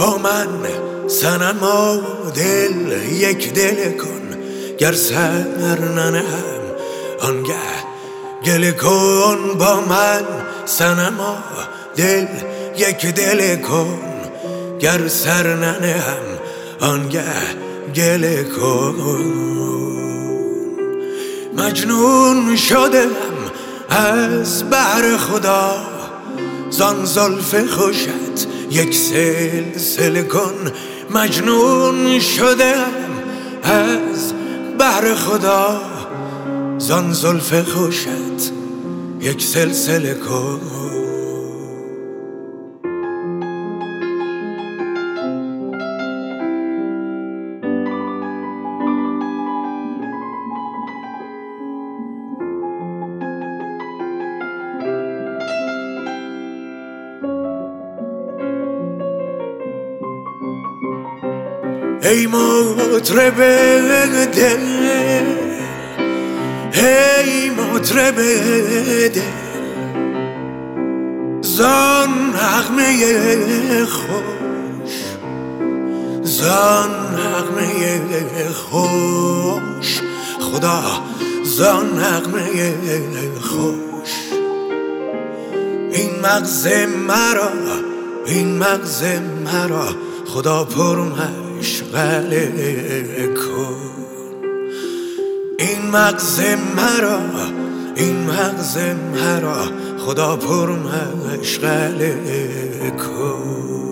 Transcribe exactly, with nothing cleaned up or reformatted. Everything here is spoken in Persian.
با من صنما دل یک دل کن، گر سر ننهم آنگه گله کن. با من صنما دل یک دل کن، گر سر ننهم آنگه گله کن. مجنون شدم از بحر خدا، زان زلف خوشت یک سلسله کن. مجنون شدم از بحر خدا، زان زلف خوشت یک سلسله کن. ای مطرب دل، ای مطرب دل، زان نغمه خوش، زان نغمه خوش، خدا زان نغمه خوش. این مغز مرا، این مغز مرا خدا پر مشغله کن. این مغز مرا، این مغز مرا خدا پر مشغله کن.